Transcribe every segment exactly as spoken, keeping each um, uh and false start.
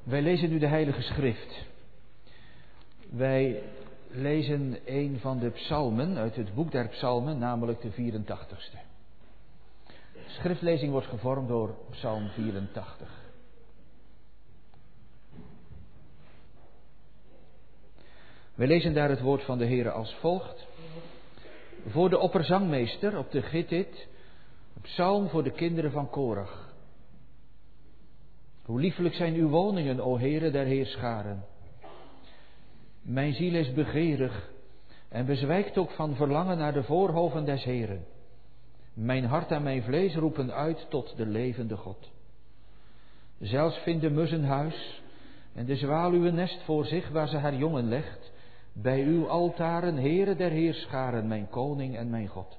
Wij lezen nu de Heilige Schrift. Wij lezen een van de psalmen uit het boek der psalmen, namelijk de vierentachtigste. De schriftlezing wordt gevormd door psalm vierentachtig. Wij lezen daar het woord van de Heere als volgt. Voor de opperzangmeester op de Gittit, een psalm voor de kinderen van Korach. Hoe liefelijk zijn uw woningen, o Heere der heerscharen. Mijn ziel is begeerig en bezwijkt ook van verlangen naar de voorhoven des Heeren. Mijn hart en mijn vlees roepen uit tot de levende God. Zelfs vindt de mus een huis en de zwaluw een nest voor zich waar ze haar jongen legt. Bij uw altaren, Heere der heerscharen, mijn koning en mijn God.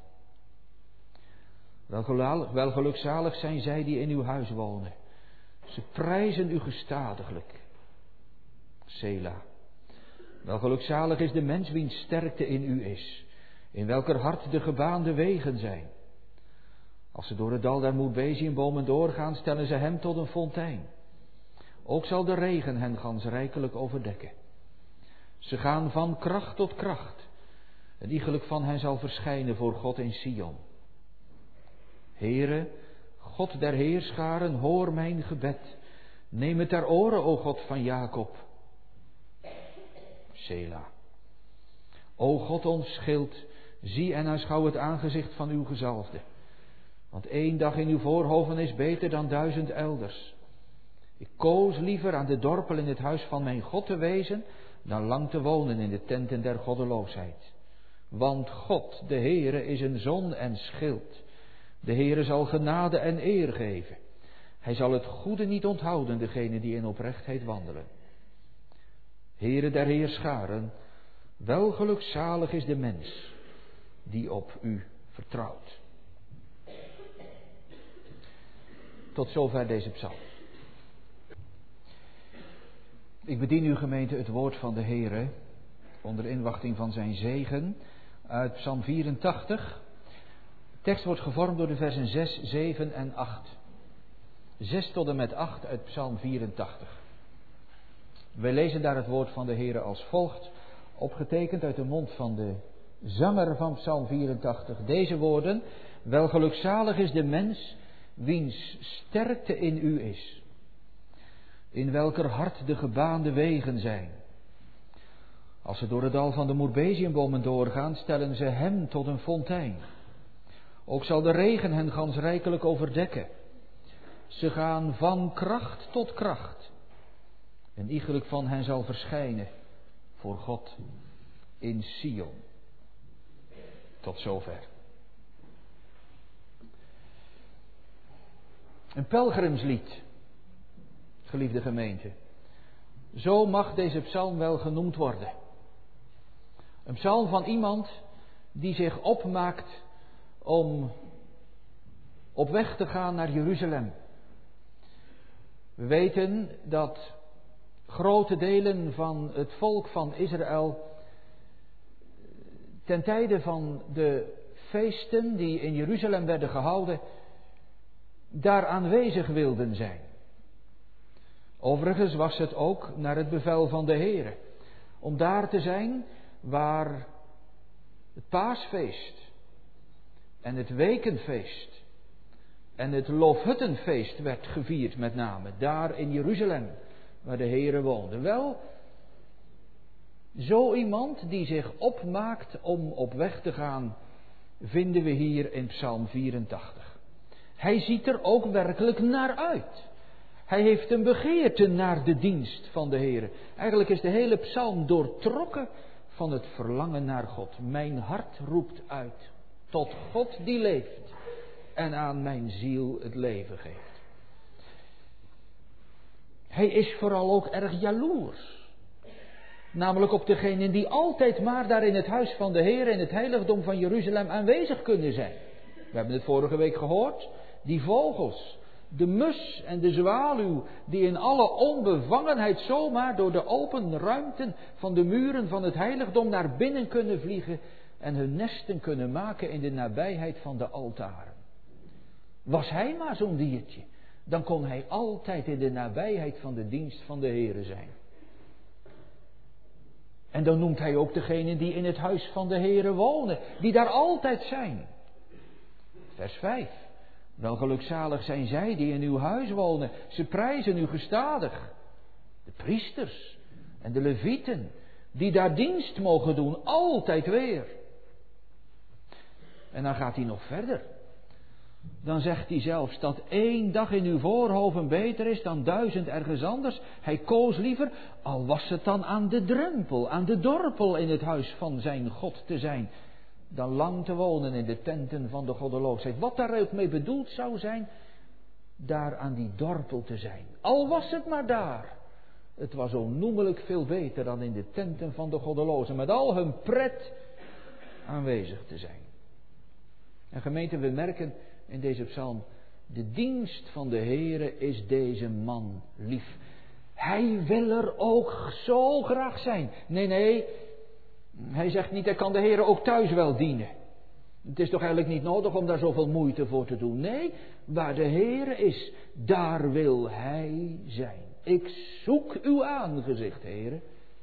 Wel gelukzalig zijn zij die in uw huis wonen. Ze prijzen u gestadiglijk. Sela. Wel gelukzalig is de mens wiens sterkte in u is, in welker hart de gebaande wegen zijn. Als ze door het dal der moerbeziumbomen doorgaan, stellen ze hem tot een fontein. Ook zal de regen hen gans rijkelijk overdekken. Ze gaan van kracht tot kracht. Een iegelijk van hen zal verschijnen voor God in Sion. Heere, God der heerscharen, hoor mijn gebed. Neem het ter oren, o God van Jacob. Sela. O God ons schild, zie en aanschouw het aangezicht van uw gezalfde. Want één dag in uw voorhoven is beter dan duizend elders. Ik koos liever aan de dorpel in het huis van mijn God te wezen, dan lang te wonen in de tenten der goddeloosheid. Want God, de Heere, is een zon en schild. De Heere zal genade en eer geven. Hij zal het goede niet onthouden, degene die in oprechtheid wandelen. Heere der heerscharen, wel gelukzalig is de mens die op u vertrouwt. Tot zover deze psalm. Ik bedien uw gemeente het woord van de Heere onder inwachting van zijn zegen uit psalm vierentachtig. De tekst wordt gevormd door de versen zes, zeven en acht. zes tot en met acht uit psalm vierentachtig. Wij lezen daar het woord van de Heere als volgt, opgetekend uit de mond van de zanger van psalm vierentachtig. Deze woorden, wel gelukzalig is de mens wiens sterkte in u is, in welker hart de gebaande wegen zijn. Als ze door het dal van de moerbeziumbomen doorgaan, stellen ze hem tot een fontein. Ook zal de regen hen gans rijkelijk overdekken. Ze gaan van kracht tot kracht. En iegelijk van hen zal verschijnen voor God in Sion. Tot zover. Een pelgrimslied, geliefde gemeente. Zo mag deze psalm wel genoemd worden. Een psalm van iemand die zich opmaakt om op weg te gaan naar Jeruzalem. We weten dat grote delen van het volk van Israël ten tijde van de feesten die in Jeruzalem werden gehouden, daar aanwezig wilden zijn. Overigens was het ook naar het bevel van de Heere om daar te zijn waar het paasfeest en het wekenfeest en het loofhuttenfeest werd gevierd, met name daar in Jeruzalem waar de Heere woonde. Wel, zo iemand die zich opmaakt om op weg te gaan, vinden we hier in psalm vierentachtig. Hij ziet er ook werkelijk naar uit. Hij heeft een begeerte naar de dienst van de Heere. Eigenlijk is de hele psalm doortrokken van het verlangen naar God. Mijn hart roept uit tot God die leeft en aan mijn ziel het leven geeft. Hij is vooral ook erg jaloers. Namelijk op degenen die altijd maar daar in het huis van de Heer, in het heiligdom van Jeruzalem aanwezig kunnen zijn. We hebben het vorige week gehoord. Die vogels, de mus en de zwaluw, die in alle onbevangenheid zomaar door de open ruimten van de muren van het heiligdom naar binnen kunnen vliegen en hun nesten kunnen maken in de nabijheid van de altaren. Was hij maar zo'n diertje, dan kon hij altijd in de nabijheid van de dienst van de Heere zijn. En dan noemt hij ook degenen die in het huis van de Heere wonen, die daar altijd zijn. Vers vijf. Wel gelukzalig zijn zij die in uw huis wonen, ze prijzen u gestadig. De priesters en de levieten, die daar dienst mogen doen, altijd weer. En dan gaat hij nog verder. Dan zegt hij zelfs dat één dag in uw voorhoven beter is dan duizend ergens anders. Hij koos liever, al was het dan aan de drempel, aan de dorpel in het huis van zijn God te zijn, dan lang te wonen in de tenten van de goddeloosheid. Wat daar ook mee bedoeld zou zijn, daar aan die dorpel te zijn. Al was het maar daar. Het was onnoemelijk veel beter dan in de tenten van de goddelozen, met al hun pret aanwezig te zijn. En gemeente, we merken in deze psalm, de dienst van de Heere is deze man lief. Hij wil er ook zo graag zijn. Nee, nee, hij zegt niet, hij kan de Heere ook thuis wel dienen. Het is toch eigenlijk niet nodig om daar zoveel moeite voor te doen. Nee, waar de Heere is, daar wil hij zijn. Ik zoek uw aangezicht, Heere.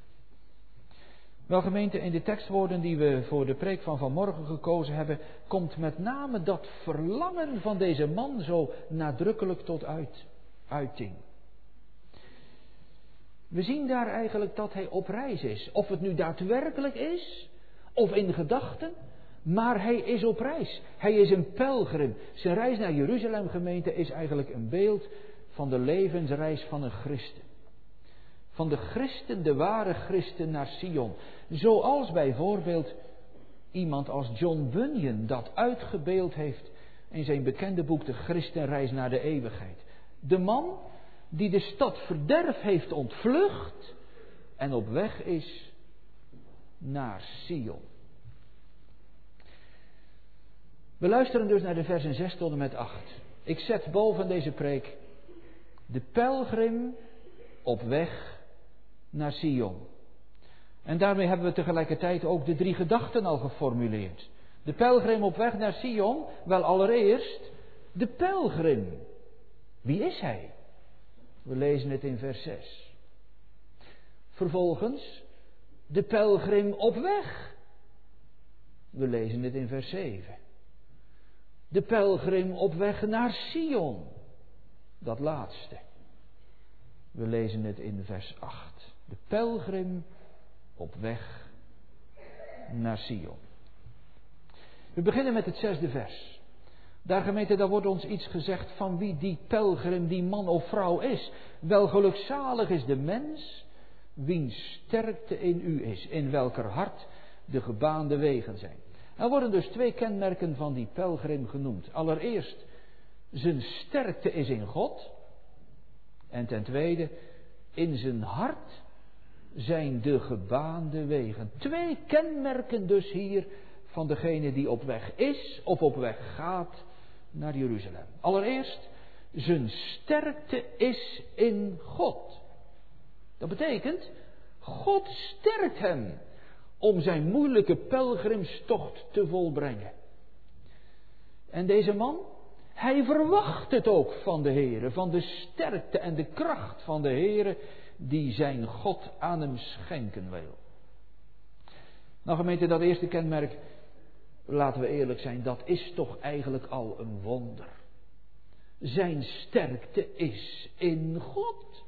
Wel gemeente, in de tekstwoorden die we voor de preek van vanmorgen gekozen hebben, komt met name dat verlangen van deze man zo nadrukkelijk tot uit, uiting. We zien daar eigenlijk dat hij op reis is. Of het nu daadwerkelijk is, of in gedachten, maar hij is op reis. Hij is een pelgrim. Zijn reis naar Jeruzalem, gemeente, is eigenlijk een beeld van de levensreis van een christen. Van de christen, de ware christen naar Sion. Zoals bijvoorbeeld iemand als John Bunyan dat uitgebeeld heeft in zijn bekende boek De Christenreis naar de eeuwigheid. De man die de stad verderf heeft ontvlucht en op weg is naar Sion. We luisteren dus naar de versen zes tot en met acht. Ik zet boven deze preek de pelgrim op weg naar Sion. En daarmee hebben we tegelijkertijd ook de drie gedachten al geformuleerd. De pelgrim op weg naar Sion, wel allereerst de pelgrim. Wie is hij? We lezen het in vers zes. Vervolgens de pelgrim op weg. We lezen het in vers zeven. De pelgrim op weg naar Sion. Dat laatste. We lezen het in vers acht. De pelgrim op weg naar Sion. We beginnen met het zesde vers. Daar gemeente, daar wordt ons iets gezegd van wie die pelgrim, die man of vrouw is. Wel gelukzalig is de mens, wiens sterkte in u is, in welker hart de gebaande wegen zijn. Er worden dus twee kenmerken van die pelgrim genoemd. Allereerst, zijn sterkte is in God. En ten tweede, in zijn hart zijn de gebaande wegen. Twee kenmerken dus hier van degene die op weg is of op weg gaat naar Jeruzalem. Allereerst, zijn sterkte is in God. Dat betekent, God sterkt hem om zijn moeilijke pelgrimstocht te volbrengen. En deze man, hij verwacht het ook van de Heere, van de sterkte en de kracht van de Heere die zijn God aan hem schenken wil. Nou gemeente, dat eerste kenmerk, laten we eerlijk zijn, dat is toch eigenlijk al een wonder. Zijn sterkte is in God.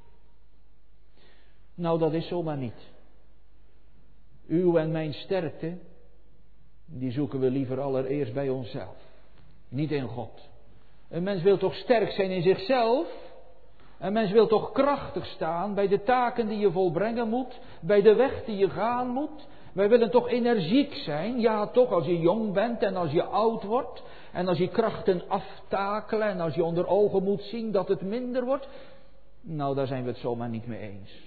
Nou, dat is zomaar niet. Uw en mijn sterkte, die zoeken we liever allereerst bij onszelf. Niet in God. Een mens wil toch sterk zijn in zichzelf? Een mens wil toch krachtig staan bij de taken die je volbrengen moet, bij de weg die je gaan moet? Wij willen toch energiek zijn? Ja, toch, als je jong bent en als je oud wordt en als je krachten aftakelen en als je onder ogen moet zien dat het minder wordt. Nou, daar zijn we het zomaar niet mee eens.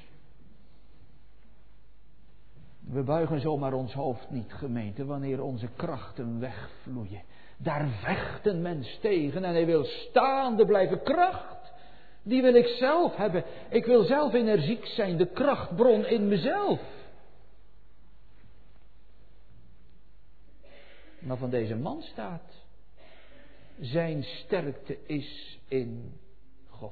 We buigen zomaar ons hoofd niet, gemeente, wanneer onze krachten wegvloeien. Daar vecht een mens tegen en hij wil staande blijven. Kracht, die wil ik zelf hebben. Ik wil zelf energiek zijn, de krachtbron in mezelf. Maar van deze man staat, zijn sterkte is in God.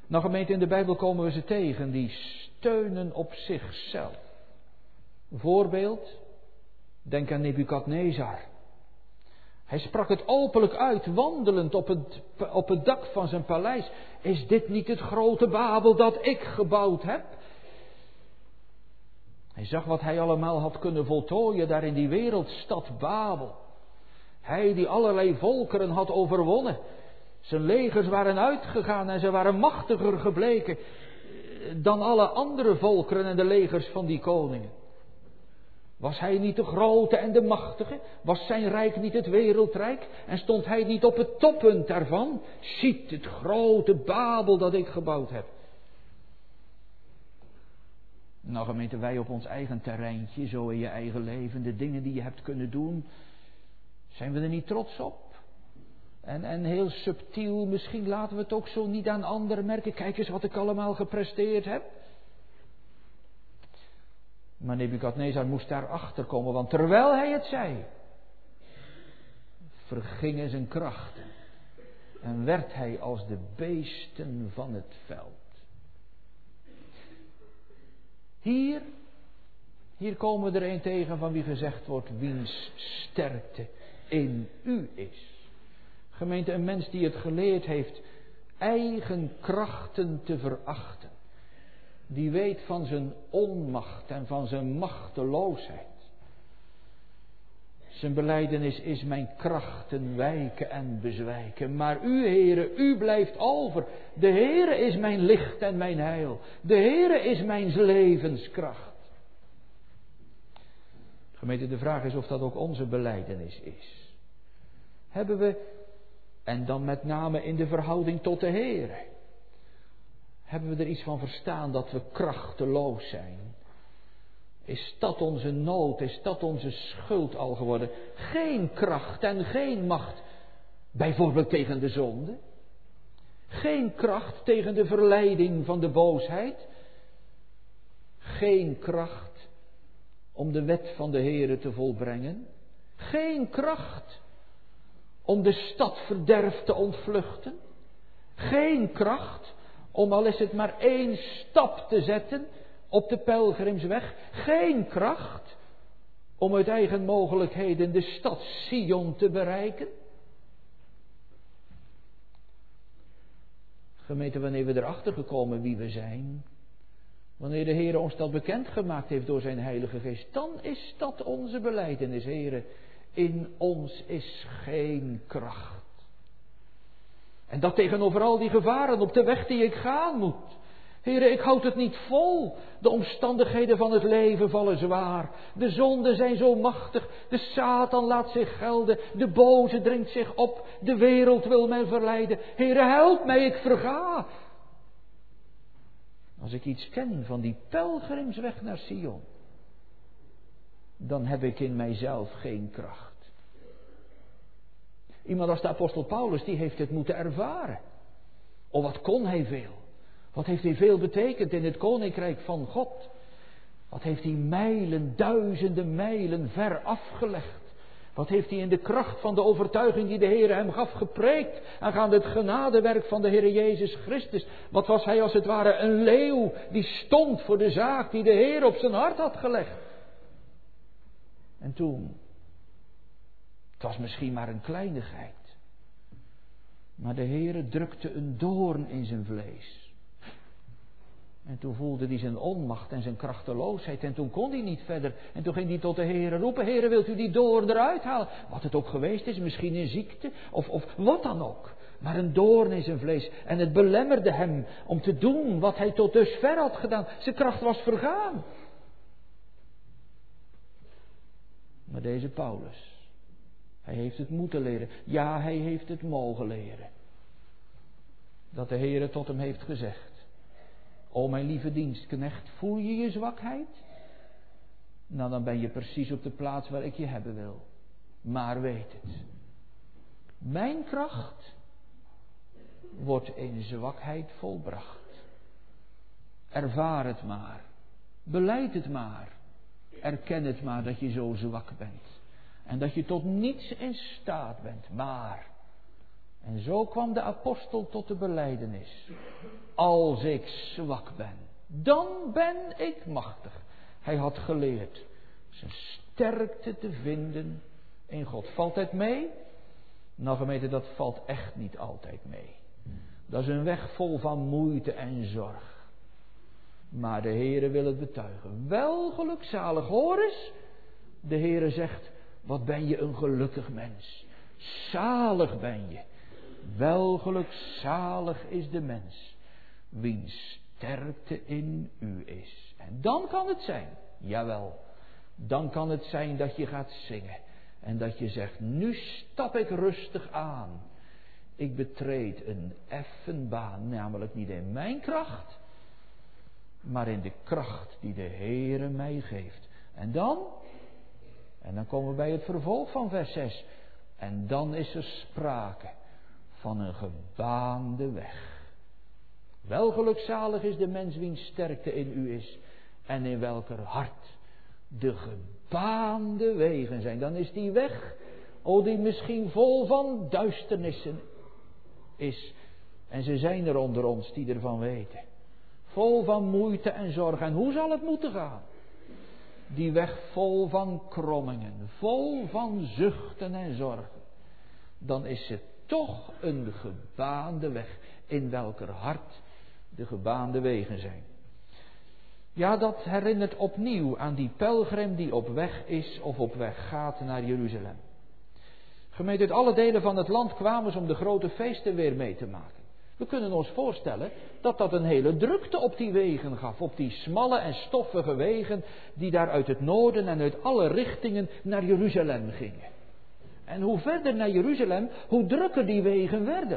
Nou gemeente, in de Bijbel komen we ze tegen die steunen op zichzelf. Voorbeeld, denk aan Nebukadnezar. Hij sprak het openlijk uit, wandelend op het, op het dak van zijn paleis. Is dit niet het grote Babel dat ik gebouwd heb? Hij zag wat hij allemaal had kunnen voltooien daar in die wereldstad Babel. Hij die allerlei volkeren had overwonnen. Zijn legers waren uitgegaan en ze waren machtiger gebleken dan alle andere volkeren en de legers van die koningen. Was hij niet de grote en de machtige? Was zijn rijk niet het wereldrijk? En stond hij niet op het toppunt daarvan? Ziet het grote Babel dat ik gebouwd heb. Nou gemeente, wij op ons eigen terreintje, zo in je eigen leven, de dingen die je hebt kunnen doen, zijn we er niet trots op? En, en heel subtiel, misschien laten we het ook zo niet aan anderen merken. Kijk eens wat ik allemaal gepresteerd heb. Maar Nebukadnezar moest daarachter komen, want terwijl hij het zei, vergingen zijn krachten. En werd hij als de beesten van het veld. Hier, hier komen we er een tegen van wie gezegd wordt, wiens sterkte in u is. Gemeente, een mens die het geleerd heeft eigen krachten te verachten. Die weet van zijn onmacht en van zijn machteloosheid. Zijn belijdenis is mijn krachten wijken en bezwijken. Maar u, Heere, u blijft over. De Heere is mijn licht en mijn heil. De Heere is mijn levenskracht. Gemeente, de vraag is of dat ook onze belijdenis is. Hebben we, en dan met name in de verhouding tot de Heere, hebben we er iets van verstaan dat we krachteloos zijn? Is dat onze nood? Is dat onze schuld al geworden? Geen kracht en geen macht, bijvoorbeeld tegen de zonde. Geen kracht tegen de verleiding van de boosheid. Geen kracht om de wet van de Heere te volbrengen. Geen kracht om de stadverderf te ontvluchten. Geen kracht om al is het maar één stap te zetten op de pelgrimsweg. Geen kracht om uit eigen mogelijkheden de stad Sion te bereiken. Gemeente, wanneer we erachter gekomen wie we zijn, wanneer de Heer ons dat bekendgemaakt heeft door zijn Heilige Geest, dan is dat onze belijdenis. Heere, in ons is geen kracht. En dat tegenover al die gevaren op de weg die ik gaan moet. Heere, ik houd het niet vol. De omstandigheden van het leven vallen zwaar. De zonden zijn zo machtig. De Satan laat zich gelden. De boze dringt zich op. De wereld wil mij verleiden. Heere, help mij, ik verga. Als ik iets ken van die pelgrimsweg naar Sion, dan heb ik in mijzelf geen kracht. Iemand als de apostel Paulus, die heeft het moeten ervaren. Oh, wat kon hij veel. Wat heeft hij veel betekend in het koninkrijk van God. Wat heeft hij mijlen, duizenden mijlen ver afgelegd. Wat heeft hij in de kracht van de overtuiging die de Heer hem gaf gepreekt. Aangaande het genadewerk van de Heer Jezus Christus. Wat was hij als het ware een leeuw die stond voor de zaak die de Heer op zijn hart had gelegd. En toen, het was misschien maar een kleinigheid. Maar de Heer drukte een doorn in zijn vlees. En toen voelde hij zijn onmacht en zijn krachteloosheid. En toen kon hij niet verder. En toen ging hij tot de Heer roepen. Heer, wilt u die doorn eruit halen? Wat het ook geweest is. Misschien een ziekte. Of, of wat dan ook. Maar een doorn in zijn vlees. En het belemmerde hem om te doen wat hij tot dusver had gedaan. Zijn kracht was vergaan. Maar deze Paulus, hij heeft het moeten leren. Ja, hij heeft het mogen leren. Dat de Heer tot hem heeft gezegd. O mijn lieve dienstknecht, voel je je zwakheid? Nou, dan ben je precies op de plaats waar ik je hebben wil. Maar weet het. Mijn kracht wordt in zwakheid volbracht. Ervaar het maar. Belijd het maar. Erken het maar dat je zo zwak bent. En dat je tot niets in staat bent. Maar, En zo kwam de apostel tot de belijdenis. Als ik zwak ben, dan ben ik machtig. Hij had geleerd zijn sterkte te vinden in God. Valt het mee? Nou gemeente, dat valt echt niet altijd mee. Dat is een weg vol van moeite en zorg. Maar de Heere wil het betuigen. Wel gelukzalig, hoor eens. De Heere zegt, wat ben je een gelukkig mens. Zalig ben je. Wel gelukzalig is de mens, wiens sterkte in u is. En dan kan het zijn, jawel, dan kan het zijn dat je gaat zingen. En dat je zegt, nu stap ik rustig aan. Ik betreed een effen baan, namelijk niet in mijn kracht, maar in de kracht die de Heere mij geeft. En dan, en dan komen we bij het vervolg van vers zes. En dan is er sprake van een gebaande weg. Wel gelukzalig is de mens wiens sterkte in u is en in welker hart de gebaande wegen zijn. Dan is die weg, oh die misschien vol van duisternissen is. En ze zijn er onder ons die ervan weten. Vol van moeite en zorg. En hoe zal het moeten gaan? Die weg vol van krommingen, vol van zuchten en zorgen. Dan is het toch een gebaande weg, in welker hart de gebaande wegen zijn. Ja, dat herinnert opnieuw aan die pelgrim die op weg is of op weg gaat naar Jeruzalem. Gemeente, uit alle delen van het land kwamen ze om de grote feesten weer mee te maken. We kunnen ons voorstellen dat dat een hele drukte op die wegen gaf, op die smalle en stoffige wegen die daar uit het noorden en uit alle richtingen naar Jeruzalem gingen. En hoe verder naar Jeruzalem, hoe drukker die wegen werden.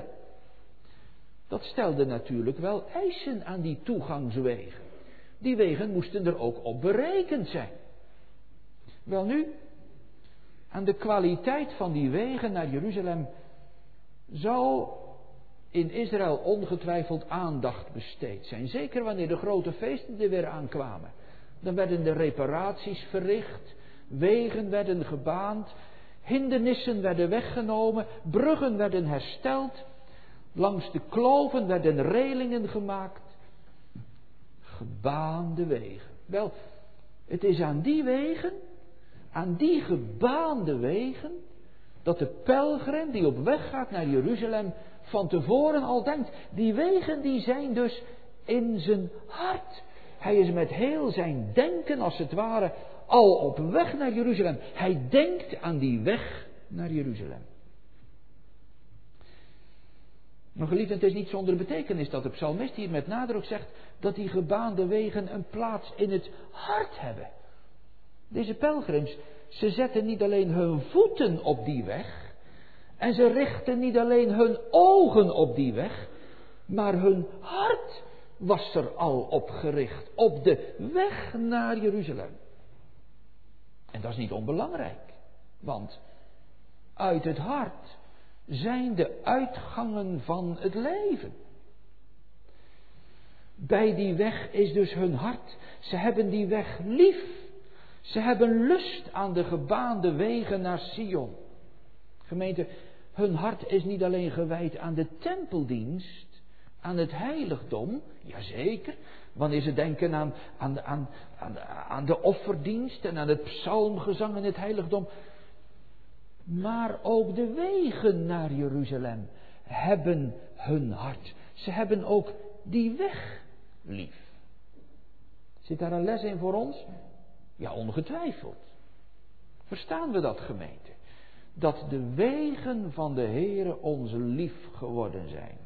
Dat stelde natuurlijk wel eisen aan die toegangswegen. Die wegen moesten er ook op berekend zijn. Welnu, aan de kwaliteit van die wegen naar Jeruzalem zou in Israël ongetwijfeld aandacht besteed zijn. Zeker wanneer de grote feesten er weer aankwamen. Dan werden de reparaties verricht, wegen werden gebaand, hindernissen werden weggenomen, bruggen werden hersteld, langs de kloven werden relingen gemaakt. Gebaande wegen. Wel, het is aan die wegen, aan die gebaande wegen, dat de pelgrim die op weg gaat naar Jeruzalem van tevoren al denkt. Die wegen die zijn dus in zijn hart. Hij is met heel zijn denken als het ware al op weg naar Jeruzalem. Hij denkt aan die weg naar Jeruzalem. Maar geliefd, het is niet zonder betekenis dat de psalmist hier met nadruk zegt dat die gebaande wegen een plaats in het hart hebben. Deze pelgrims, ze zetten niet alleen hun voeten op die weg en ze richten niet alleen hun ogen op die weg, maar hun hart was er al op gericht, op de weg naar Jeruzalem. En dat is niet onbelangrijk, want uit het hart zijn de uitgangen van het leven. Bij die weg is dus hun hart. Ze hebben die weg lief. Ze hebben lust aan de gebaande wegen naar Sion. Gemeente, hun hart is niet alleen gewijd aan de tempeldienst, aan het heiligdom, jazeker, wanneer ze denken aan, aan, aan, aan, aan de offerdienst en aan het psalmgezang in het heiligdom. Maar ook de wegen naar Jeruzalem hebben hun hart. Ze hebben ook die weg lief. Zit daar een les in voor ons? Ja, ongetwijfeld. Verstaan we dat, gemeente? Dat de wegen van de Heere ons lief geworden zijn.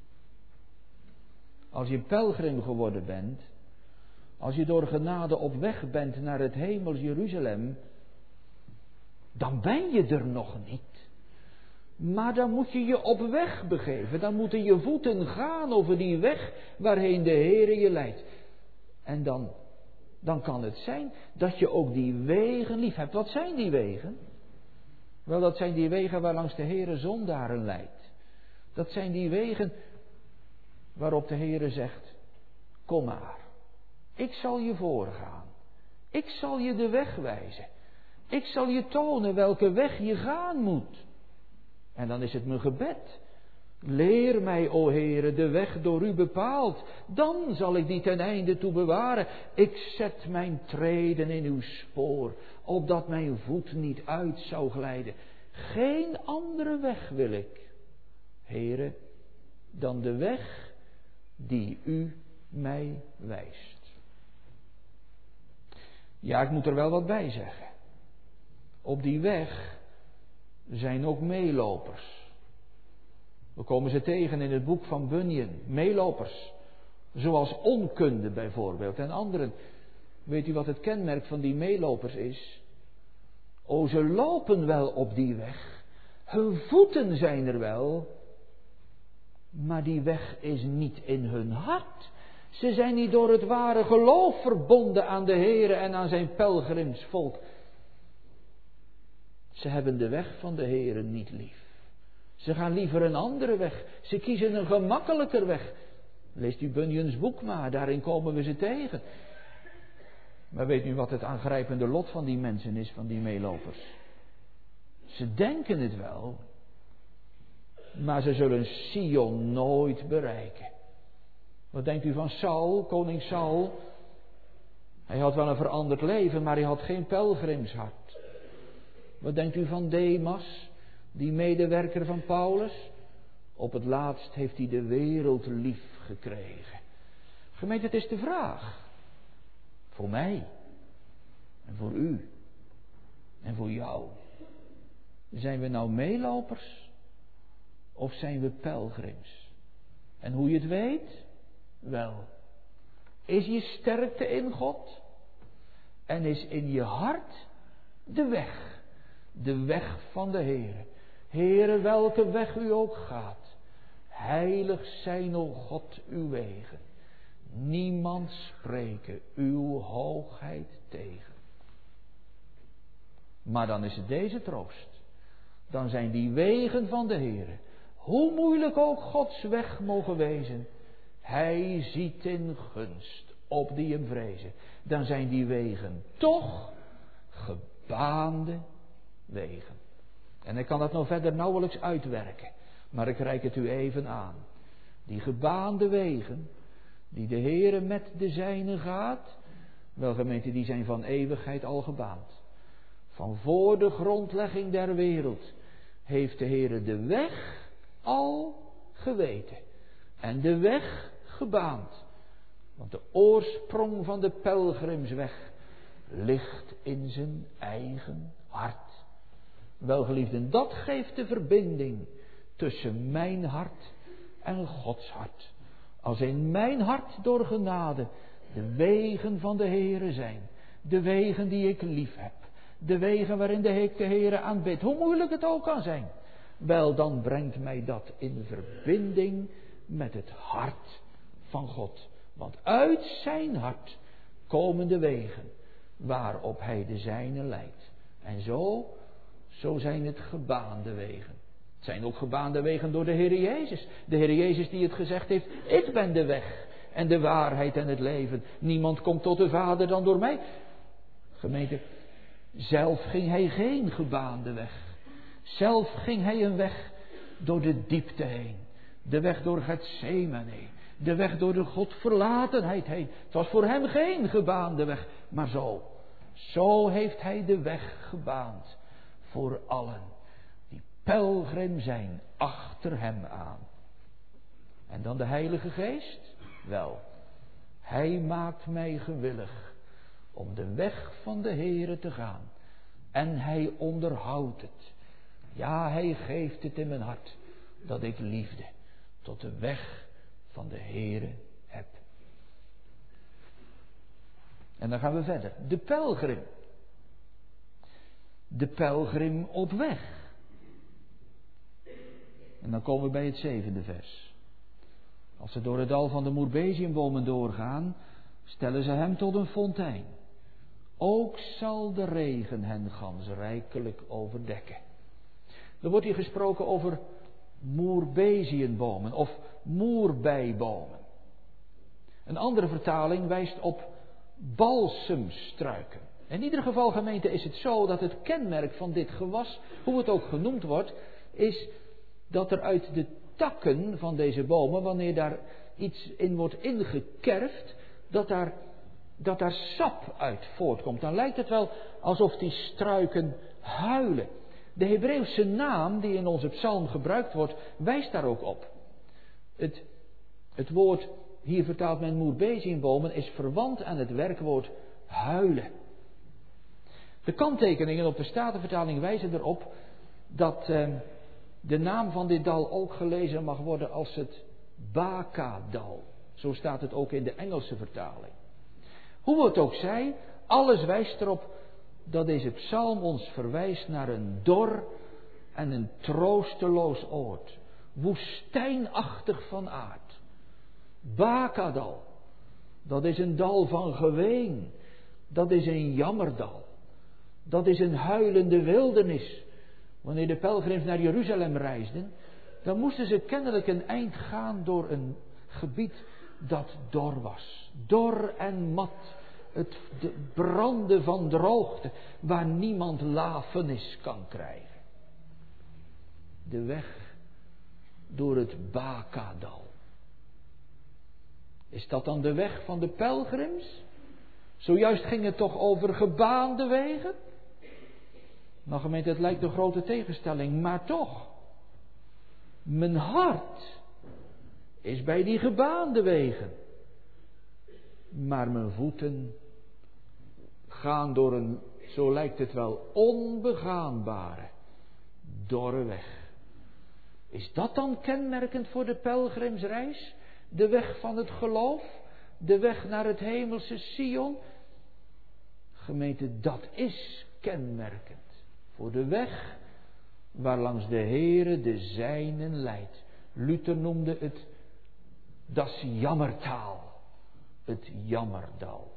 Als je pelgrim geworden bent, als je door genade op weg bent naar het hemels Jeruzalem, dan ben je er nog niet. Maar dan moet je je op weg begeven. Dan moeten je voeten gaan over die weg waarheen de Heere je leidt. En dan, dan kan het zijn dat je ook die wegen lief hebt. Wat zijn die wegen? Wel, dat zijn die wegen waar langs de Heere zondaren leidt. Dat zijn die wegen waarop de Heere zegt, kom maar. Ik zal je voorgaan. Ik zal je de weg wijzen. Ik zal je tonen welke weg je gaan moet. En dan is het mijn gebed Leer mij, o Heere, de weg door u bepaald. Dan zal ik die ten einde toe bewaren. Ik zet mijn treden in uw spoor, opdat mijn voet niet uit zou glijden. Geen andere weg wil ik, Heere, dan de weg die u mij wijst. Ja, ik moet er wel wat bij zeggen. Op die weg zijn ook meelopers. We komen ze tegen in het boek van Bunyan. Meelopers. Zoals onkunde bijvoorbeeld en anderen. Weet u wat het kenmerk van die meelopers is? O, ze lopen wel op die weg. Hun voeten zijn er wel. Maar die weg is niet in hun hart. Ze zijn niet door het ware geloof verbonden aan de Heere en aan zijn pelgrimsvolk. Ze hebben de weg van de Heere niet lief. Ze gaan liever een andere weg. Ze kiezen een gemakkelijker weg. Leest u Bunyan's boek maar, daarin komen we ze tegen. Maar weet u wat het aangrijpende lot van die mensen is, van die meelopers? Ze denken het wel, maar ze zullen Sion nooit bereiken. Wat denkt u van Saul, koning Saul? Hij had wel een veranderd leven, maar hij had geen pelgrimshart. Wat denkt u van Demas, die medewerker van Paulus? Op het laatst heeft hij de wereld lief gekregen. Gemeente, het is de vraag. Voor mij. En voor u. En voor jou. Zijn we nou meelopers? Of zijn we pelgrims? En hoe je het weet? Wel. Is je sterkte in God? En is in je hart de weg. De weg van de Heere. Heere, welke weg u ook gaat. Heilig zijn, o God, uw wegen. Niemand spreken uw hoogheid tegen. Maar dan is het deze troost. Dan zijn die wegen van de Heere, hoe moeilijk ook Gods weg mogen wezen, Hij ziet in gunst op die hem vrezen. Dan zijn die wegen toch gebaande wegen. En ik kan dat nou verder nauwelijks uitwerken, maar ik reik het u even aan. Die gebaande wegen, die de Heere met de zijnen gaat, wel gemeente, die zijn van eeuwigheid al gebaand. Van voor de grondlegging der wereld heeft de Heere de weg al geweten. En de weg gebaand. Want de oorsprong van de pelgrimsweg ligt in zijn eigen hart. Welgeliefden, dat geeft de verbinding tussen mijn hart en Gods hart. Als in mijn hart door genade de wegen van de Heere zijn. De wegen die ik lief heb. De wegen waarin de ik de Heere aanbid. Hoe moeilijk het ook kan zijn. Wel, dan brengt mij dat in verbinding met het hart van God. Want uit zijn hart komen de wegen waarop hij de zijne leidt. En zo, zo zijn het gebaande wegen. Het zijn ook gebaande wegen door de Heer Jezus. De Heer Jezus die het gezegd heeft, ik ben de weg en de waarheid en het leven. Niemand komt tot de Vader dan door mij. Gemeente, zelf ging hij geen gebaande weg. Zelf ging hij een weg door de diepte heen. De weg door Getsemane. De weg door de Godverlatenheid heen. Het was voor hem geen gebaande weg. Maar zo. Zo heeft hij de weg gebaand. Voor allen die pelgrim zijn achter hem aan. En dan de Heilige Geest? Wel. Hij maakt mij gewillig om de weg van de Heere te gaan. En hij onderhoudt het. Ja, hij geeft het in mijn hart. Dat ik liefde tot de weg van de Heere heb. En dan gaan we verder. De pelgrim. De pelgrim op weg. En dan komen we bij het zevende vers. Als ze door het dal van de moerbeziumbomen doorgaan, stellen ze hem tot een fontein. Ook zal de regen hen gans rijkelijk overdekken. Er wordt hier gesproken over moerbeziumbomen of moerbeibomen. Een andere vertaling wijst op balsemstruiken. In ieder geval, gemeente, is het zo dat het kenmerk van dit gewas, hoe het ook genoemd wordt, is dat er uit de takken van deze bomen, wanneer daar iets in wordt ingekerfd, dat daar, dat daar sap uit voortkomt. Dan lijkt het wel alsof die struiken huilen. De Hebreeuwse naam die in onze psalm gebruikt wordt, wijst daar ook op. Het, het woord, hier vertaalt men moerbeziumbomen, is verwant aan het werkwoord huilen. De kanttekeningen op de Statenvertaling wijzen erop dat eh, de naam van dit dal ook gelezen mag worden als het Baka-dal. Zo staat het ook in de Engelse vertaling. Hoe het ook zij, alles wijst erop dat deze psalm ons verwijst naar een dor en een troosteloos oord. Woestijnachtig van aard. Baka-dal, dat is een dal van geween. Dat is een jammerdal. Dat is een huilende wildernis. Wanneer de pelgrims naar Jeruzalem reisden, dan moesten ze kennelijk een eind gaan door een gebied dat dor was. Dor en mat. Het de branden van droogte, waar niemand lafenis kan krijgen. De weg door het Baka-dal. Is dat dan de weg van de pelgrims? Zojuist ging het toch over gebaande wegen? Nou gemeente, het lijkt een grote tegenstelling, maar toch. Mijn hart is bij die gebaande wegen. Maar mijn voeten gaan door een, zo lijkt het wel, onbegaanbare, dorre weg. Is dat dan kenmerkend voor de pelgrimsreis? De weg van het geloof? De weg naar het hemelse Sion? Gemeente, dat is kenmerkend voor de weg waarlangs de Heere de zijnen leidt. Luther noemde het das jammertaal. Het jammerdal.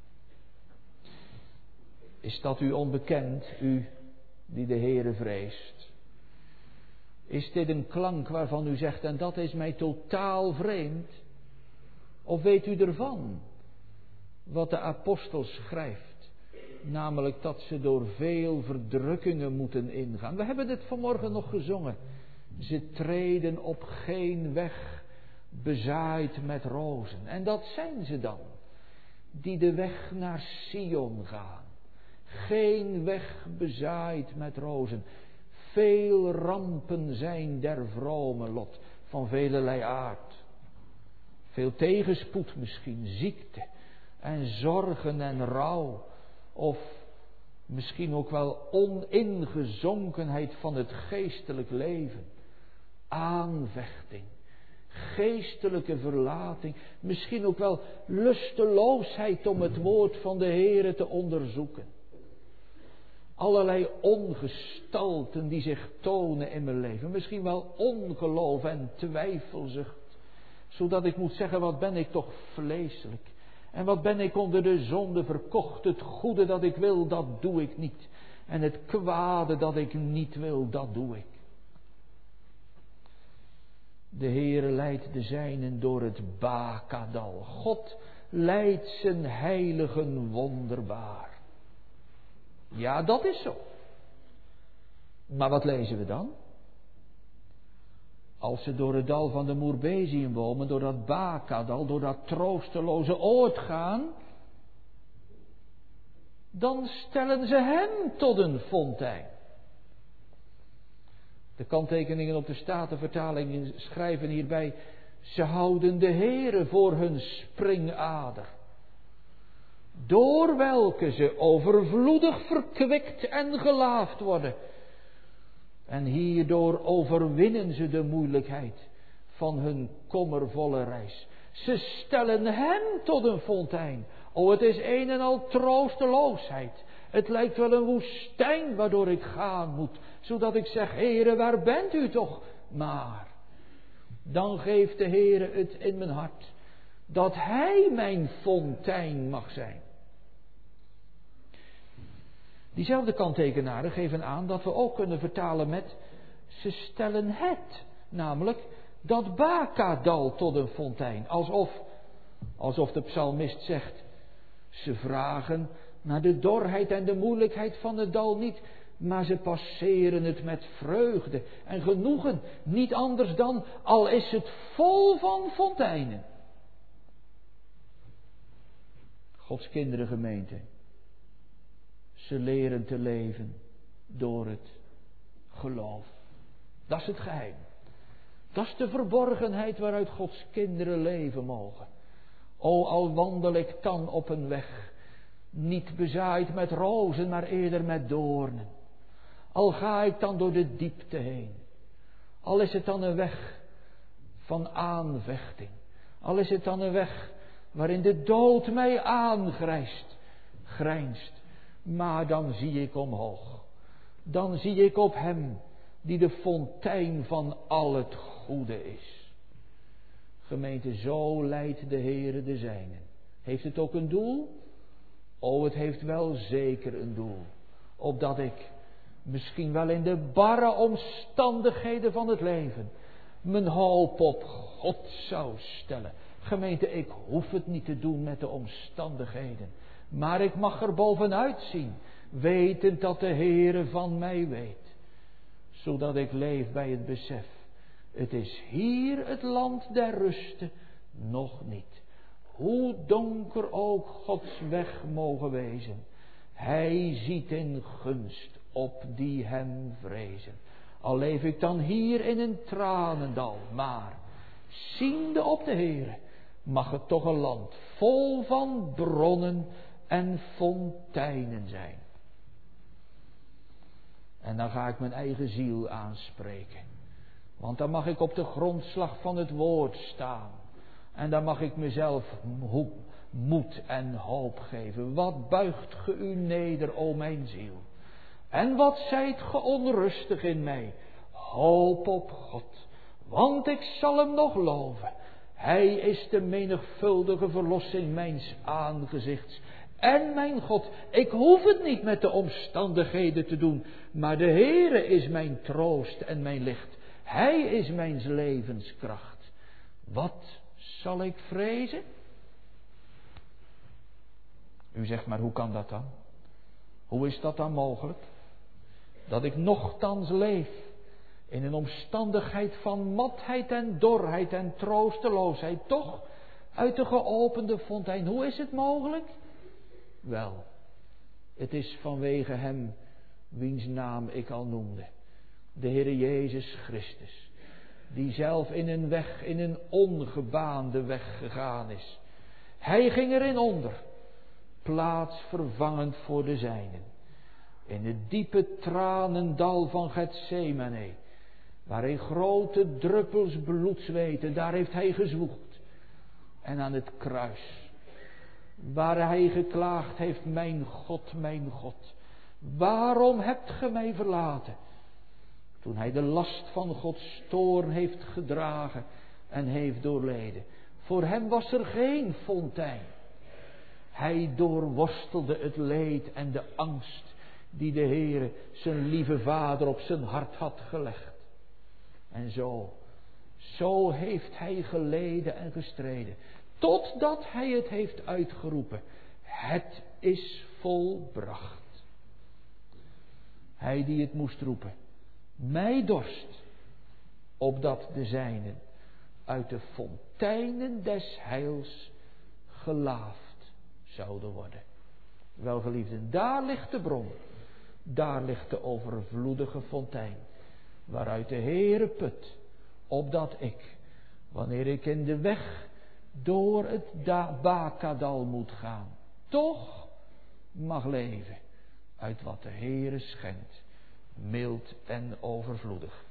Is dat u onbekend, u die de Heere vreest? Is dit een klank waarvan u zegt, en dat is mij totaal vreemd? Of weet u ervan wat de apostel schrijft? Namelijk dat ze door veel verdrukkingen moeten ingaan. We hebben het vanmorgen nog gezongen. Ze treden op geen weg bezaaid met rozen. En dat zijn ze dan, die de weg naar Sion gaan. Geen weg bezaaid met rozen. Veel rampen zijn der vrome lot, van velelei aard. Veel tegenspoed misschien, ziekte en zorgen en rouw. Of misschien ook wel oningezonkenheid van het geestelijk leven. Aanvechting. Geestelijke verlating, misschien ook wel lusteloosheid om het woord van de Heere te onderzoeken. Allerlei ongestalten die zich tonen in mijn leven, misschien wel ongeloof en twijfelzucht, zodat ik moet zeggen, wat ben ik toch vleeselijk. En wat ben ik onder de zonde verkocht. Het goede dat ik wil, dat doe ik niet. En het kwade dat ik niet wil, dat doe ik. De Heere leidt de zijnen door het Baka-dal. God leidt zijn heiligen wonderbaar. Ja, dat is zo. Maar wat lezen we dan? Als ze door het dal van de moerbeziumbomen, door dat Baka-dal, door dat troosteloze oord gaan, dan stellen ze hem tot een fontein. De kanttekeningen op de Statenvertaling schrijven hierbij, ze houden de Heere voor hun springader, door welke ze overvloedig verkwikt en gelaafd worden. En hierdoor overwinnen ze de moeilijkheid van hun kommervolle reis. Ze stellen hem tot een fontein. O, het is een en al troosteloosheid. Het lijkt wel een woestijn waardoor ik gaan moet, zodat ik zeg, Heere, waar bent u toch? Maar dan geeft de Heere het in mijn hart, dat Hij mijn fontein mag zijn. Diezelfde kanttekenaren geven aan dat we ook kunnen vertalen met, ze stellen het, namelijk dat Baka-dal tot een fontein. Alsof, alsof de psalmist zegt, ze vragen naar de dorheid en de moeilijkheid van het dal niet, maar ze passeren het met vreugde en genoegen, niet anders dan, al is het vol van fonteinen. Gods kinderen, gemeente, ze leren te leven door het geloof. Dat is het geheim. Dat is de verborgenheid waaruit Gods kinderen leven mogen. O, al wandel ik dan op een weg, niet bezaaid met rozen, maar eerder met doornen. Al ga ik dan door de diepte heen. Al is het dan een weg van aanvechting. Al is het dan een weg waarin de dood mij aangrijst, grijnst. Maar dan zie ik omhoog. Dan zie ik op hem die de fontein van al het goede is. Gemeente, zo leidt de Heere de zijnen. Heeft het ook een doel? O, het heeft wel zeker een doel. Opdat ik misschien wel in de barre omstandigheden van het leven mijn hoop op God zou stellen. Gemeente, ik hoef het niet te doen met de omstandigheden. Maar ik mag er bovenuit zien, wetend dat de Heere van mij weet. Zodat ik leef bij het besef. Het is hier het land der ruste nog niet. Hoe donker ook Gods weg mogen wezen. Hij ziet in gunst op die hem vrezen. Al leef ik dan hier in een tranendal, maar ziende op de Heere mag het toch een land vol van bronnen en fonteinen zijn. En dan ga ik mijn eigen ziel aanspreken. Want dan mag ik op de grondslag van het woord staan. En dan mag ik mezelf moed en hoop geven. Wat buigt ge u neder, o mijn ziel. En wat zijt ge onrustig in mij. Hoop op God, want ik zal hem nog loven. Hij is de menigvuldige verlossing mijns aangezichts. En mijn God, ik hoef het niet met de omstandigheden te doen. Maar de Heere is mijn troost en mijn licht. Hij is mijn levenskracht. Wat zal ik vrezen? U zegt, maar hoe kan dat dan? Hoe is dat dan mogelijk? Dat ik nochtans leef in een omstandigheid van matheid en dorheid en troosteloosheid. Toch uit de geopende fontein. Hoe is het mogelijk? Wel, het is vanwege hem wiens naam ik al noemde. De Heere Jezus Christus. Die zelf in een weg, in een ongebaande weg gegaan is. Hij ging erin onder. Plaatsvervangend voor de zijnen. In het diepe tranendal van Getsemane. Waar hij grote druppels bloed zweette. Daar heeft hij gezwoegd. En aan het kruis. Waar hij geklaagd heeft. Mijn God, mijn God. Waarom hebt ge mij verlaten? Toen hij de last van Gods toorn heeft gedragen. En heeft doorleden. Voor hem was er geen fontein. Hij doorworstelde het leed en de angst. Die de Heere zijn lieve vader op zijn hart had gelegd. En zo. Zo heeft hij geleden en gestreden. Totdat hij het heeft uitgeroepen. Het is volbracht. Hij die het moest roepen. Mij dorst. Opdat de zijnen uit de fonteinen des heils gelaafd zouden worden. Welgeliefden, daar ligt de bron. Daar ligt de overvloedige fontein. Waaruit de Heere put. Opdat ik, wanneer ik in de weg door het Bakadal moet gaan, toch mag leven uit wat de Heere schenkt. Mild en overvloedig.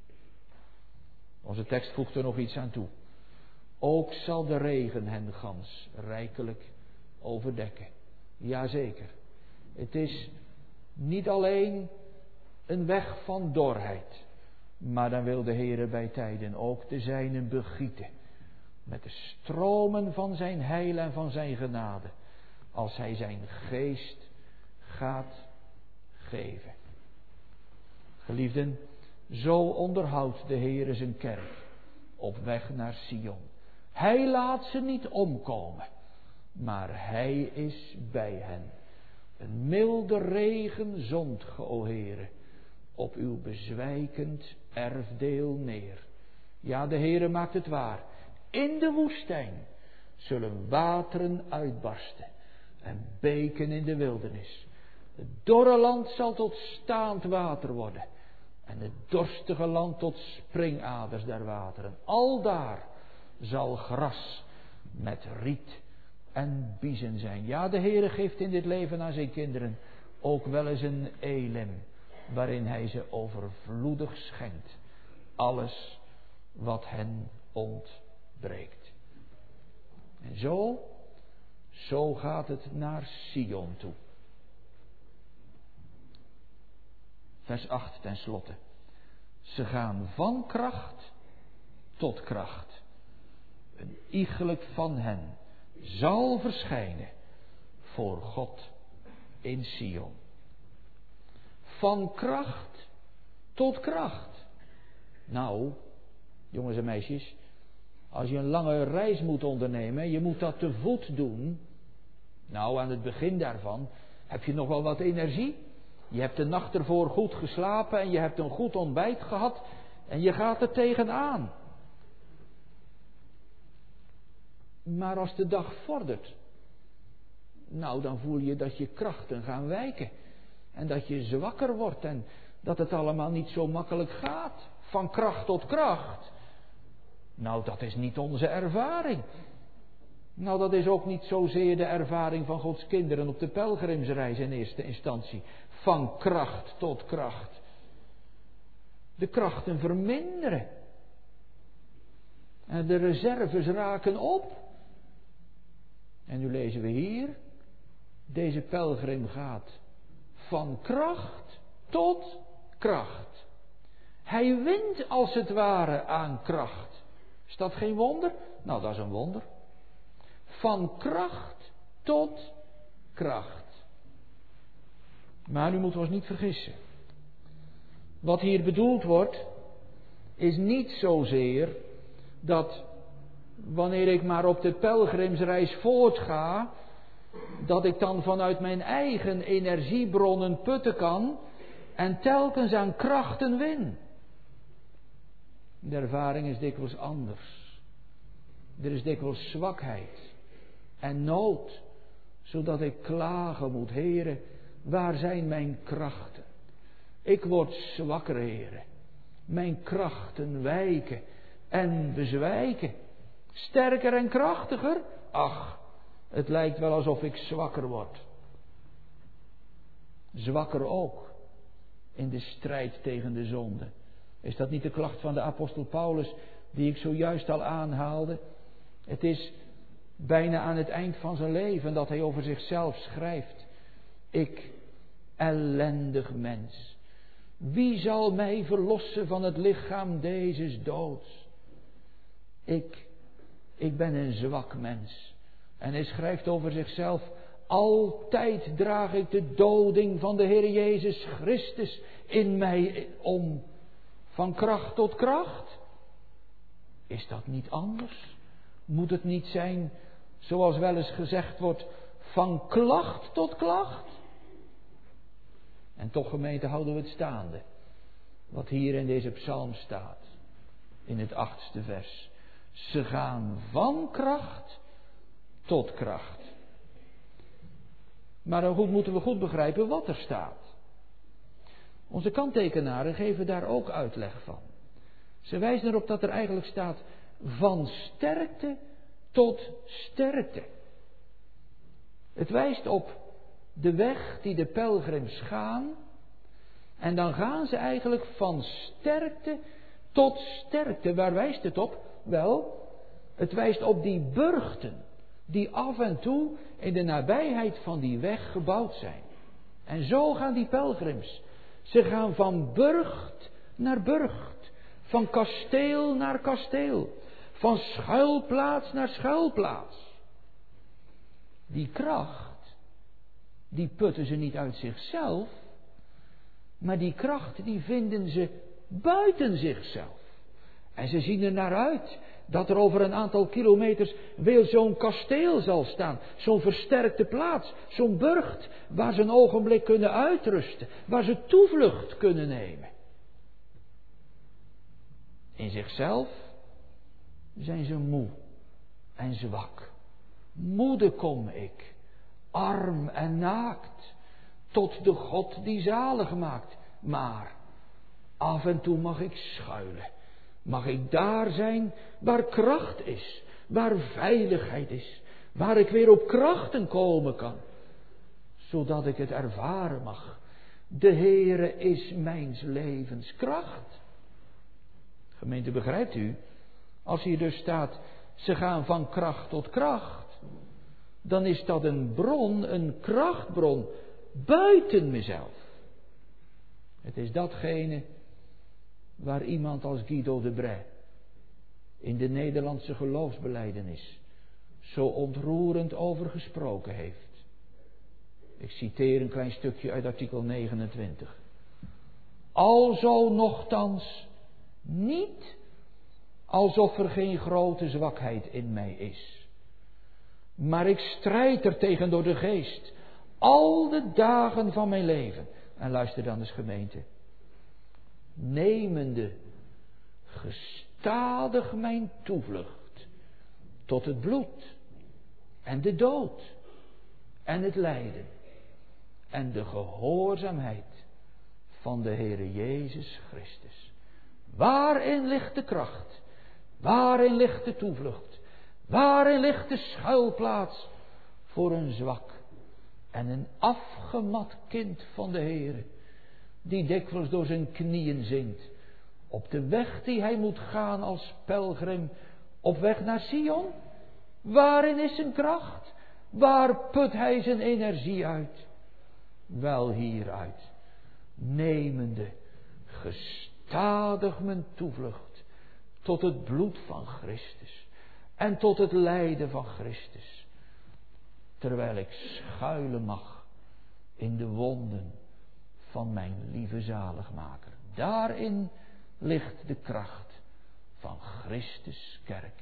Onze tekst voegt er nog iets aan toe. Ook zal de regen hen gans rijkelijk overdekken. Jazeker. Het is niet alleen een weg van dorheid. Maar dan wil de Heere bij tijden ook de zijnen begieten. Met de stromen van zijn heil en van zijn genade. Als hij zijn geest gaat geven. Geliefden, zo onderhoudt de Heere zijn kerk op weg naar Sion. Hij laat ze niet omkomen, maar hij is bij hen. Een milde regen zond ge, o Heere, op uw bezwijkend erfdeel neer. Ja, de Heere maakt het waar. In de woestijn zullen wateren uitbarsten en beken in de wildernis. Het dorre land zal tot staand water worden en het dorstige land tot springaders der wateren. Aldaar zal gras met riet en biezen zijn. Ja, de Heere geeft in dit leven aan zijn kinderen ook wel eens een elim, waarin hij ze overvloedig schenkt. Alles wat hen ontbreekt. En zo, zo gaat het naar Sion toe. Vers acht ten slotte. Ze gaan van kracht tot kracht. Een iegelijk van hen zal verschijnen voor God in Sion. Van kracht tot kracht. Nou, jongens en meisjes, als je een lange reis moet ondernemen, je moet dat te voet doen. Nou, aan het begin daarvan heb je nog wel wat energie. Je hebt de nacht ervoor goed geslapen en je hebt een goed ontbijt gehad en je gaat er tegenaan. Maar als de dag vordert, nou dan voel je dat je krachten gaan wijken. En dat je zwakker wordt en dat het allemaal niet zo makkelijk gaat. Van kracht tot kracht. Nou, dat is niet onze ervaring. Nou, dat is ook niet zozeer de ervaring van Gods kinderen op de pelgrimsreis in eerste instantie. Van kracht tot kracht. De krachten verminderen. En de reserves raken op. En nu lezen we hier. Deze pelgrim gaat van kracht tot kracht. Hij wint als het ware aan kracht. Is dat geen wonder? Nou, dat is een wonder. Van kracht tot kracht. Maar nu moeten we ons niet vergissen. Wat hier bedoeld wordt, is niet zozeer dat wanneer ik maar op de pelgrimsreis voortga, dat ik dan vanuit mijn eigen energiebronnen putten kan en telkens aan krachten win. De ervaring is dikwijls anders. Er is dikwijls zwakheid en nood, zodat ik klagen moet, Heere, waar zijn mijn krachten? Ik word zwakker, Heere. Mijn krachten wijken en bezwijken. Sterker en krachtiger? Ach, het lijkt wel alsof ik zwakker word. Zwakker ook in de strijd tegen de zonde. Is dat niet de klacht van de apostel Paulus die ik zojuist al aanhaalde? Het is bijna aan het eind van zijn leven dat hij over zichzelf schrijft. Ik, ellendig mens. Wie zal mij verlossen van het lichaam dezes doods? Ik, ik ben een zwak mens. En hij schrijft over zichzelf. Altijd draag ik de doding van de Heer Jezus Christus in mij om. Van kracht tot kracht. Is dat niet anders? Moet het niet zijn, zoals wel eens gezegd wordt, van klacht tot klacht? En toch, gemeente, houden we het staande. Wat hier in deze psalm staat. In het achtste vers. Ze gaan van kracht tot kracht. Maar dan goed, moeten we goed begrijpen wat er staat. Onze kanttekenaren geven daar ook uitleg van. Ze wijzen erop dat er eigenlijk staat van sterkte tot sterkte. Het wijst op de weg die de pelgrims gaan. En dan gaan ze eigenlijk van sterkte tot sterkte. Waar wijst het op? Wel, het wijst op die burchten die af en toe in de nabijheid van die weg gebouwd zijn. En zo gaan die pelgrims. Ze gaan van burcht naar burcht. Van kasteel naar kasteel. Van schuilplaats naar schuilplaats. Die kracht, die putten ze niet uit zichzelf. Maar die kracht, die vinden ze buiten zichzelf. En ze zien er naar uit Dat er over een aantal kilometers weer zo'n kasteel zal staan. Zo'n versterkte plaats. Zo'n burcht waar ze een ogenblik kunnen uitrusten. Waar ze toevlucht kunnen nemen. In zichzelf zijn ze moe en zwak. Moede kom ik, arm en naakt, tot de God die zalig maakt. Maar af en toe mag ik schuilen. Mag ik daar zijn waar kracht is, waar veiligheid is, waar ik weer op krachten komen kan, zodat ik het ervaren mag. De Heere is mijns levens kracht. Gemeente, begrijpt u? Als hier dus staat, ze gaan van kracht tot kracht, dan is dat een bron, een krachtbron, buiten mezelf. Het is datgene waar iemand als Guido de Brès in de Nederlandse geloofsbelijdenis zo ontroerend over gesproken heeft. Ik citeer een klein stukje uit artikel negenentwintig. Alzo nochtans niet alsof er geen grote zwakheid in mij is. Maar ik strijd er tegen door de geest. Al de dagen van mijn leven. En luister dan eens, gemeente. Nemende gestadig mijn toevlucht tot het bloed en de dood en het lijden en de gehoorzaamheid van de Heere Jezus Christus. Waarin ligt de kracht? Waarin ligt de toevlucht? Waarin ligt de schuilplaats voor een zwak en een afgemat kind van de Heere, die dikwijls door zijn knieën zinkt, op de weg die hij moet gaan als pelgrim, op weg naar Sion? Waarin is zijn kracht? Waar put hij zijn energie uit? Wel hieruit, nemende gestadig mijn toevlucht tot het bloed van Christus en tot het lijden van Christus, terwijl ik schuilen mag in de wonden van mijn lieve zaligmaker. Daarin ligt de kracht van Christus kerk.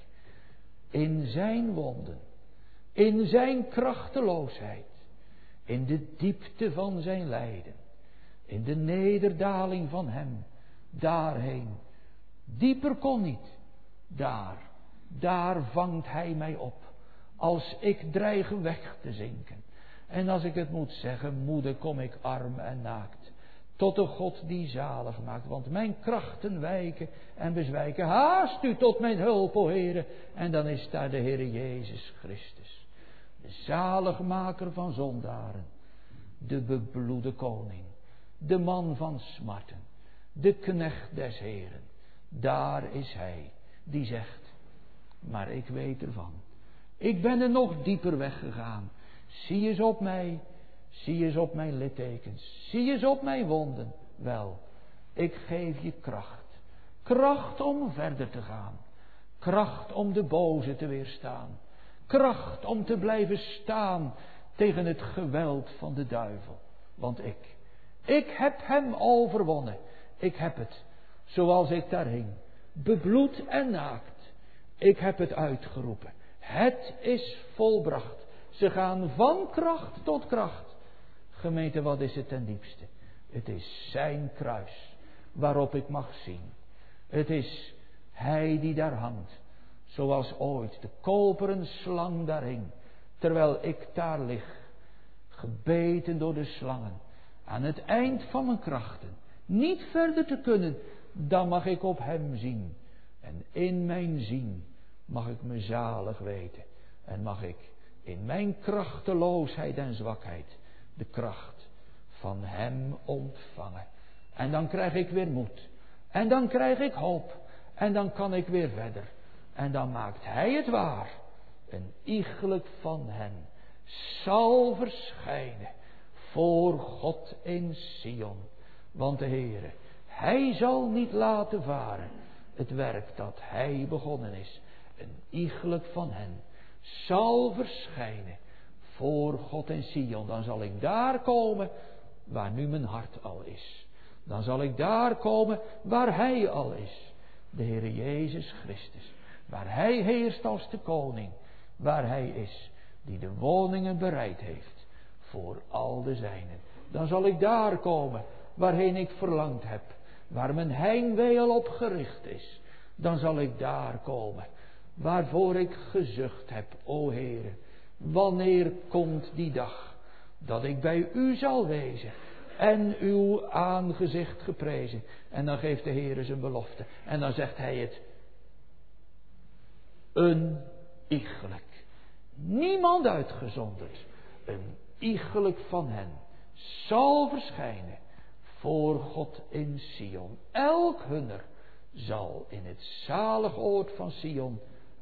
In zijn wonden, in zijn krachteloosheid, in de diepte van zijn lijden, in de nederdaling van hem, daarheen. Dieper kon niet. Daar, daar vangt hij mij op, als ik dreig weg te zinken. En als ik het moet zeggen, moeder, kom ik arm en naakt, tot de God die zalig maakt. Want mijn krachten wijken en bezwijken. Haast u tot mijn hulp, o Heere. En dan is daar de Heere Jezus Christus, de zaligmaker van zondaren, de bebloede koning, de man van smarten, de knecht des Heeren. Daar is hij die zegt, maar ik weet ervan. Ik ben er nog dieper weggegaan. Zie eens op mij, zie eens op mijn littekens, zie eens op mijn wonden. Wel, ik geef je kracht. Kracht om verder te gaan. Kracht om de boze te weerstaan. Kracht om te blijven staan tegen het geweld van de duivel. Want ik, ik heb hem overwonnen. Ik heb het, zoals ik daar hing, bebloed en naakt. Ik heb het uitgeroepen. Het is volbracht. Ze gaan van kracht tot kracht. Gemeente, wat is het ten diepste? Het is zijn kruis waarop ik mag zien. Het is hij die daar hangt, zoals ooit de koperen slang daar hing, terwijl ik daar lig, gebeten door de slangen, aan het eind van mijn krachten, niet verder te kunnen, dan mag ik op hem zien. En in mijn zien mag ik me zalig weten en mag ik in mijn krachteloosheid en zwakheid de kracht van hem ontvangen. En dan krijg ik weer moed. En dan krijg ik hoop. En dan kan ik weer verder. En dan maakt hij het waar. Een iegelijk van hen zal verschijnen voor God in Sion. Want de Heere, hij zal niet laten varen het werk dat hij begonnen is. Een iegelijk van hen zal verschijnen voor God in Sion. Dan zal ik daar komen waar nu mijn hart al is. Dan zal ik daar komen waar hij al is. De Heere Jezus Christus. waar hij heerst als de koning, waar hij is, die de woningen bereid heeft voor al de zijnen. Dan zal ik daar komen, waarheen ik verlangd heb, waar mijn heimwee op gericht is. Dan zal ik daar komen, waarvoor ik gezucht heb, o Heere. Wanneer komt die dag, dat ik bij u zal wezen en uw aangezicht geprezen. En dan geeft de Heere zijn belofte. En dan zegt hij het. Een iegelijk. Niemand uitgezonderd. Een iegelijk van hen zal verschijnen voor God in Sion. Elk hunner zal in het zalig oord van Sion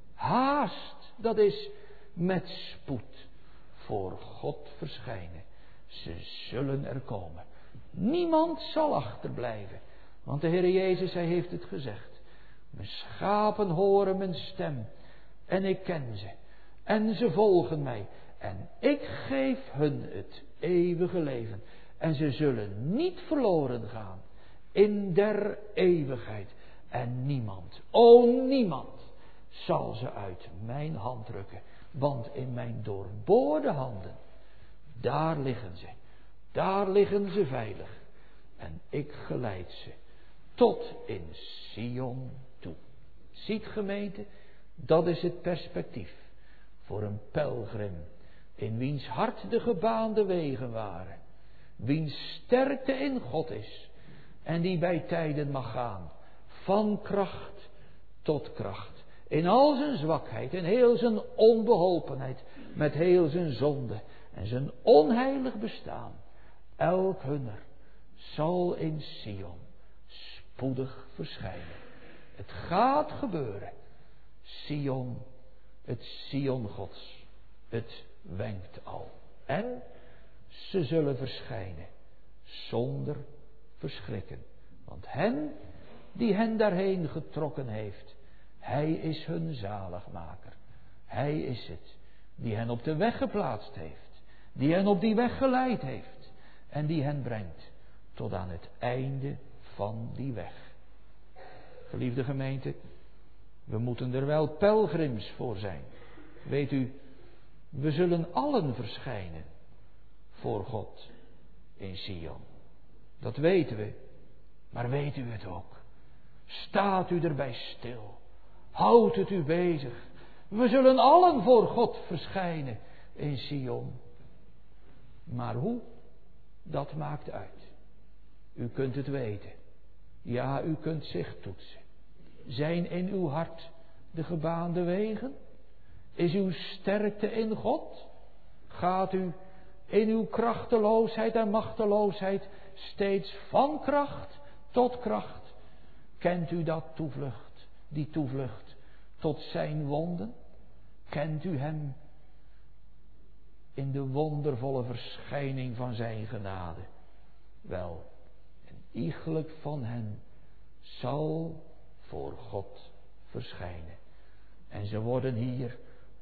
haast, dat is met spoed, voor God verschijnen. Ze zullen er komen. Niemand zal achterblijven. Want de Heer Jezus, hij heeft het gezegd. Mijn schapen horen mijn stem. En ik ken ze. En ze volgen mij. En ik geef hun het eeuwige leven. En ze zullen niet verloren gaan. In der eeuwigheid. En niemand, o niemand, zal ze uit mijn hand rukken. Want in mijn doorboorde handen, daar liggen ze. Daar liggen ze veilig. En ik geleid ze tot in Sion toe. Ziet gemeente, dat is het perspectief voor een pelgrim, in wiens hart de gebaande wegen waren. Wiens sterkte in God is. En die bij tijden mag gaan. Van kracht tot kracht. In al zijn zwakheid en heel zijn onbeholpenheid. Met heel zijn zonde en zijn onheilig bestaan. Elk hunner zal in Sion spoedig verschijnen. Het gaat gebeuren. Sion, het Sion Gods. Het wenkt al. En ze zullen verschijnen zonder verschrikken. Want hen die hen daarheen getrokken heeft, hij is hun zaligmaker. Hij is het die hen op de weg geplaatst heeft. Die hen op die weg geleid heeft. En die hen brengt tot aan het einde van die weg. Geliefde gemeente, we moeten er wel pelgrims voor zijn. Weet u, we zullen allen verschijnen voor God in Sion. Dat weten we, maar weet u het ook? Staat u erbij stil? Houdt het u bezig? We zullen allen voor God verschijnen in Sion. Maar hoe? Dat maakt uit. U kunt het weten. Ja, u kunt zich toetsen. Zijn in uw hart de gebaande wegen? Is uw sterkte in God? Gaat u in uw krachteloosheid en machteloosheid steeds van kracht tot kracht? Kent u dat toevlucht, die toevlucht tot zijn wonden? Kent u hem in de wondervolle verschijning van zijn genade? Wel, een iegelijk van hen zal voor God verschijnen. En ze worden hier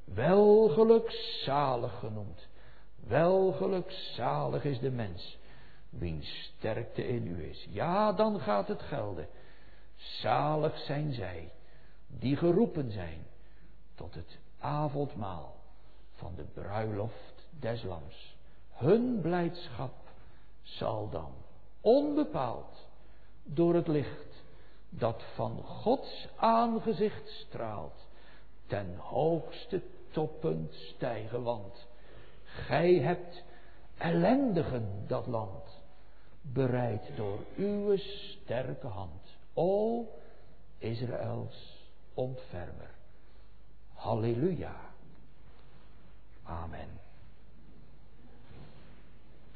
welgelukzalig genoemd. Welgelukzalig is de mens, wiens sterkte in u is. Ja, dan gaat het gelden. Zalig zijn zij, die geroepen zijn tot het avondmaal van de bruiloft des Lams. Hun blijdschap zal dan onbepaald door het licht dat van Gods aangezicht straalt, ten hoogste toppunt stijgen, want gij hebt ellendigen dat land bereid door uw sterke hand. O Israëls ontfermer. Halleluja. Amen.